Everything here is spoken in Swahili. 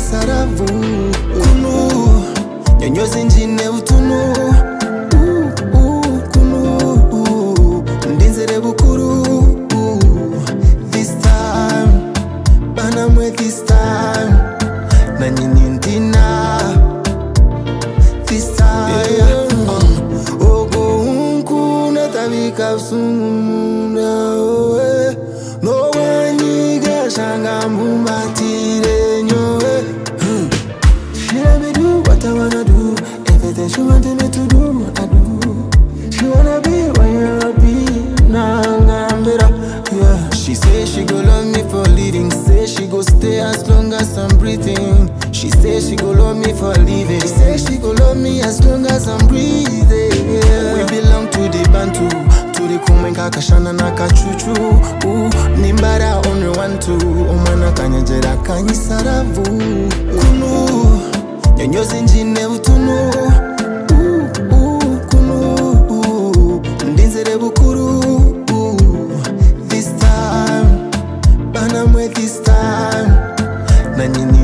kanyisaravu kunu nyonyozi njine utunu kunu ndinzere bukuru this time banamwe this time na nyini ntina this time ogo unku natabika sumuna no wanyiga shanga mumbatire nyowe she let me do what I wanna do. Everything she wanted me to do, I do. She wanna be where I be, nangambira, yeah. She say she go love me for leading, say she go stay as long as I'm breathing. She say she go love me for living, she say she go love me as long as I'm breathing, yeah. We belong to the Bantu, to the Kumenga Kashana Nakachuchu. Nimbara only one two, Omana Kanyajera Kanyisaravu Kunu nyonyozi njine utunu kunu ndinzere bukuru this time banamwe this time na nyini